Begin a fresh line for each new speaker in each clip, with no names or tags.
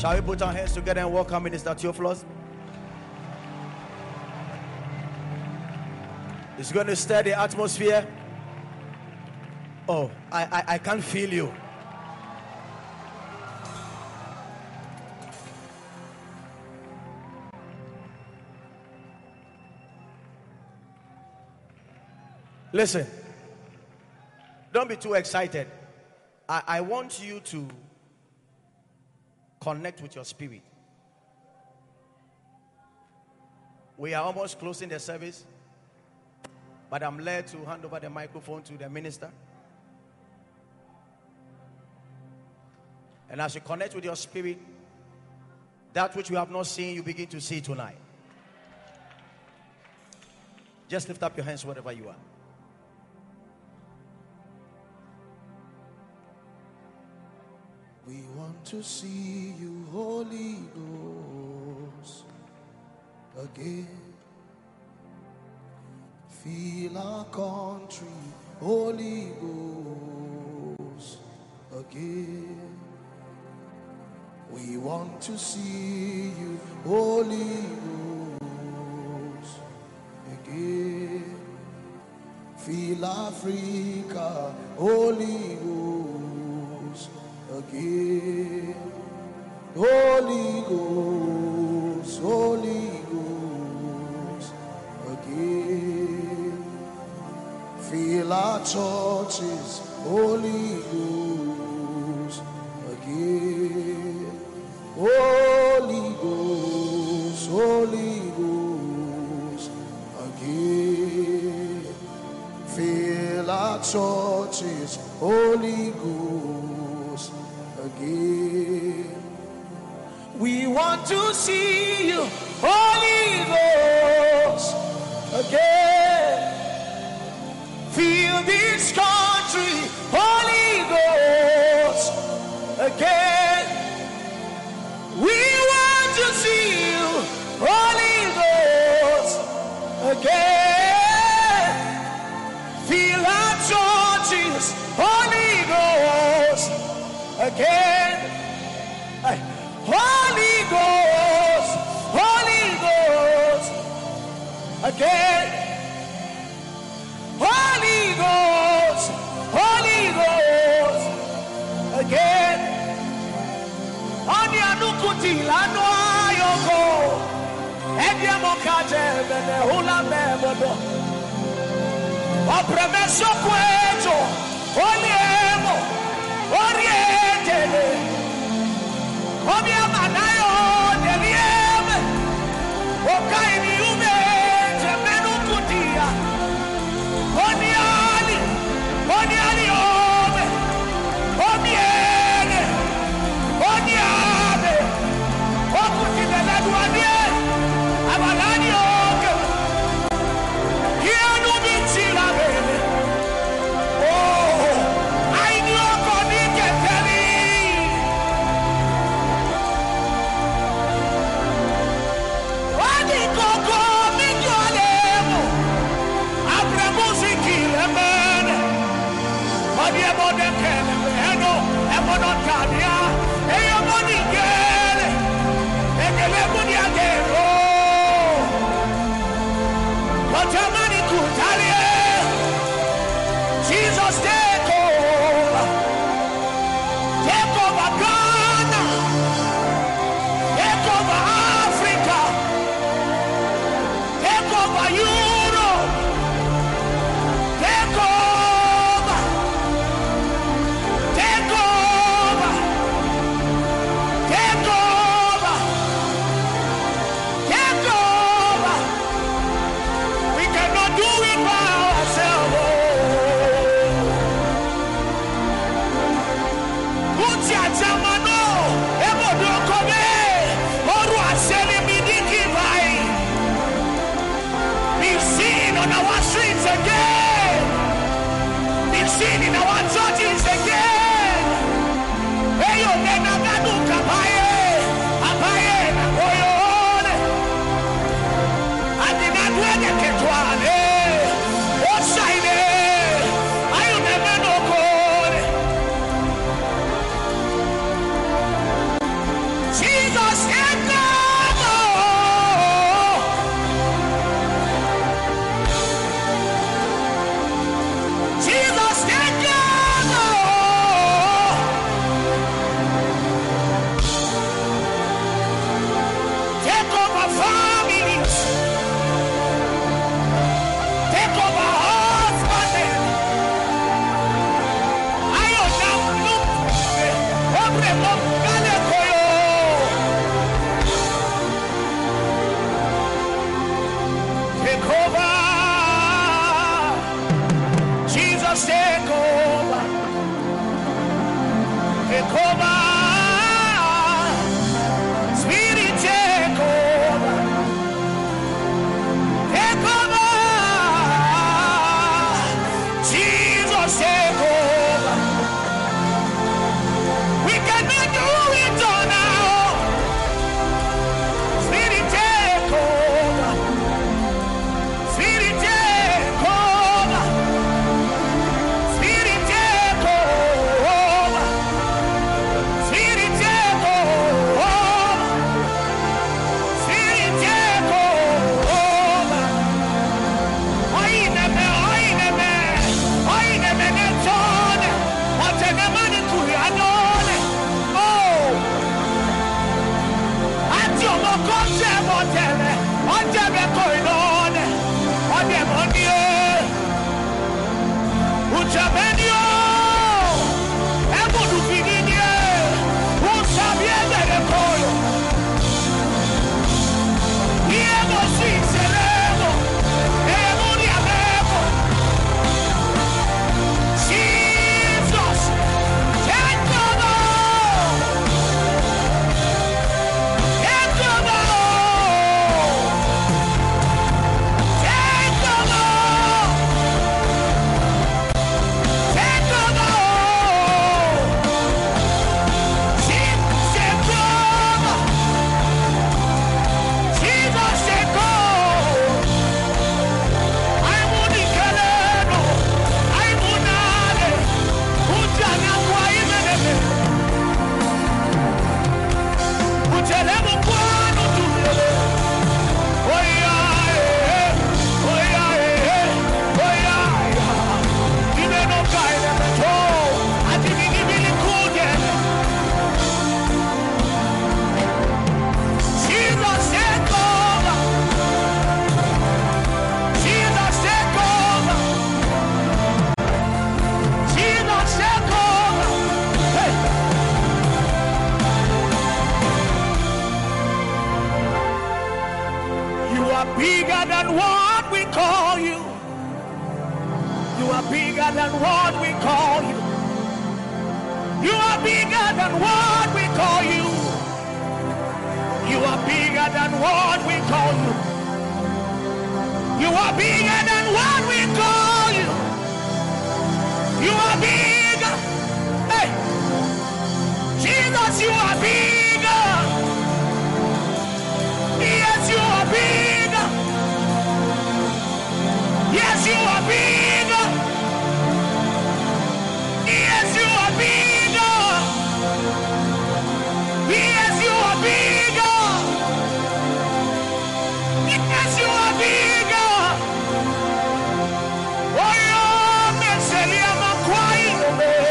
Shall we put our hands together and welcome Minister Theophilus? It's going to stir the atmosphere. Oh, I can't feel you. Listen, don't be too excited. I want you to connect with your spirit. We are almost closing the service, but I'm led to hand over the microphone to the minister. And as you connect with your spirit, that which you have not seen, you begin to see tonight. Just lift up your hands wherever you are.
We want to see you, Holy Ghost, again. Feel our country, Holy Ghost, again. We want to see you, Holy Ghost, again. Feel Africa, Holy Ghost, again. Holy Ghost, Holy Ghost, again. Feel our churches, Holy Ghost, again. Holy Ghost, Holy Ghost, again. Feel our churches, Holy Ghost, again. We want to see you, Holy Ghost, again. Feel this country, Holy Ghost, again. We want to see you, Holy Ghost, again. Feel our churches, Holy Ghost, again. Holy Ghost, Holy Ghost, again. Holy Ghost, Holy Ghost, again. Anya nukuti lano ayoko, edia mokaje bene hula mebodo. Opremeso kwejo, oliemo, orientele. Omia manayo delieme, okaini ume temenu kutia. Oniali ome, omiene, oniabe, okutile leduanie, abalani oke. Hienu bitila bene. Oh, aini oko niketeli. Jesus, take over. Take over Ghana. Take over Africa. Take over Europe. Take over. Take over. bigger than what we call you. You are bigger than what we call you. You are bigger than what we call you. You are bigger than what we call you. You are bigger than what we call you. You are bigger. Hey, Jesus, you are bigger. Yes, you are bigger. Yes, you are bigger. Yes, you are bigger. Yes, you are bigger. Yes, you are bigger. Oh, yeah, Messelia Makwaino.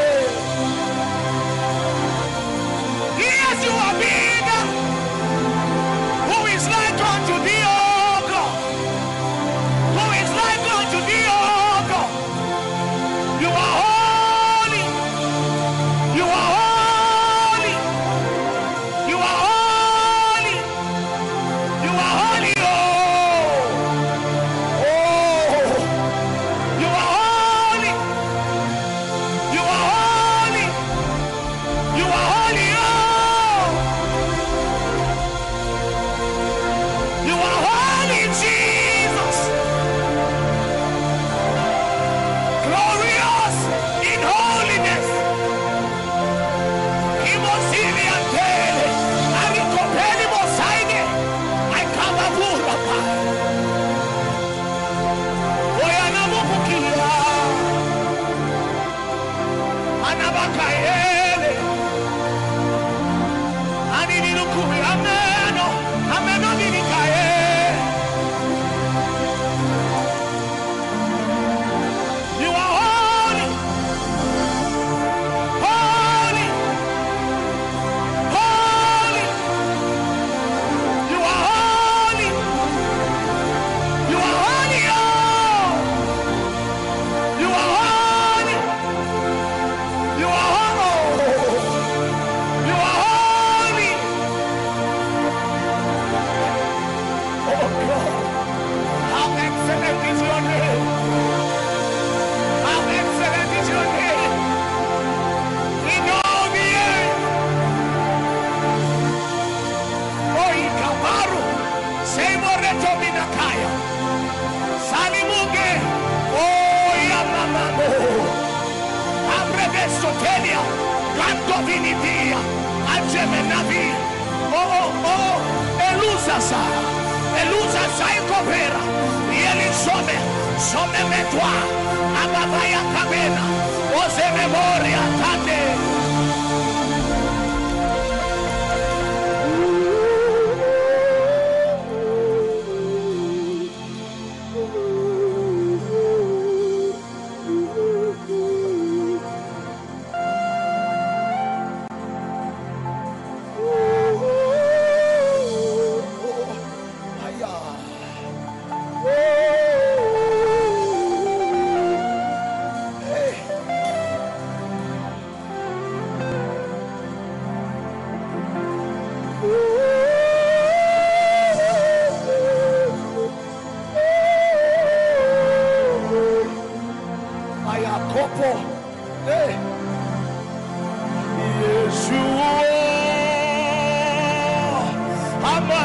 Yes, you are bigger. Who is like unto thee, oh God? Who is like unto thee, oh God? You are holy. You are holy. You are holy. You are holy, oh. Oh. You are holy. You are holy. You are holy, oh. You are holy, Jesus. Glorious in holiness. Imosili antele. Arikopeli mosaige. Aikabavura pa. Oyana mukukia. Anabakaele. Aninilukuwi ameno. Ameno nilikae. You are holy. Holy. Holy. You are holy. You are holy, oh. You are holy. You are holy. You are holy. Oh God. How excellent is your name. How excellent is your name. In all the earth. Oh, Ikabaru. Seymoreto Minakaya. Salimuge. Oh, Yamamamo. Abrebestotelia. Canto Vinidia. Algemenavi. Oh. Elusasa. Elusasa Ikopera. Yelisome. Some metwa. Ababaya Kabena. Ose memoria. Tande.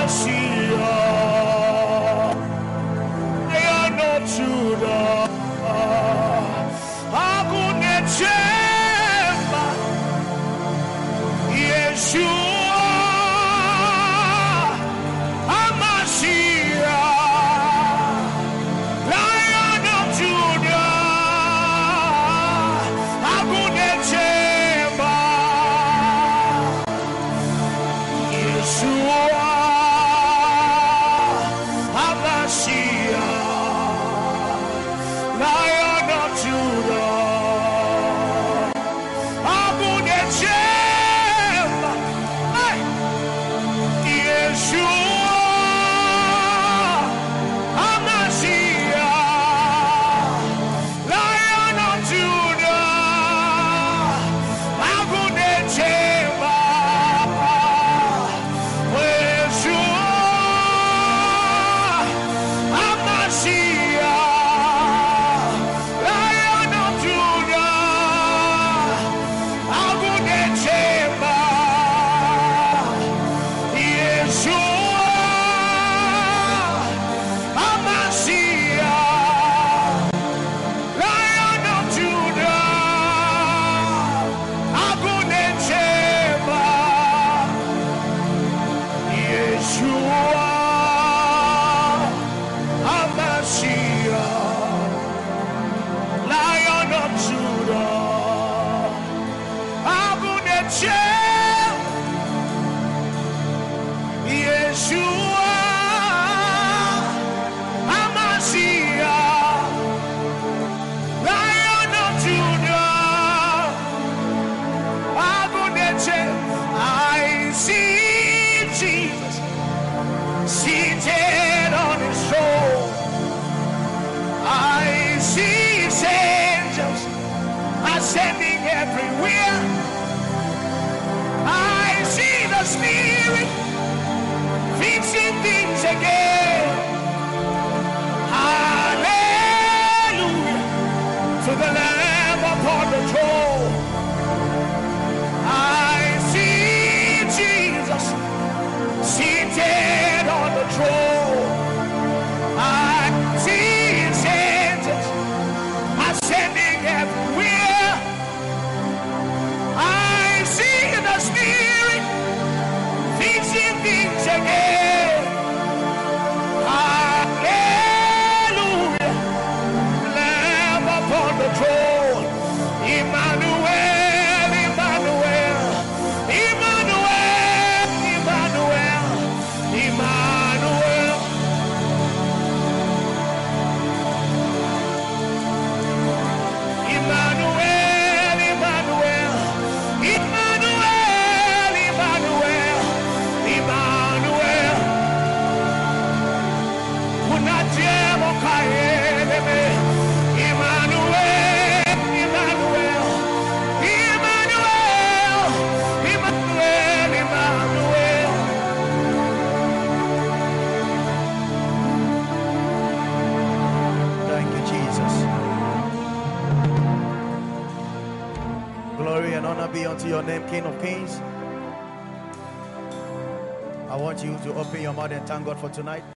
Be unto your name, King of Kings. I want you to open your mouth and thank God for tonight.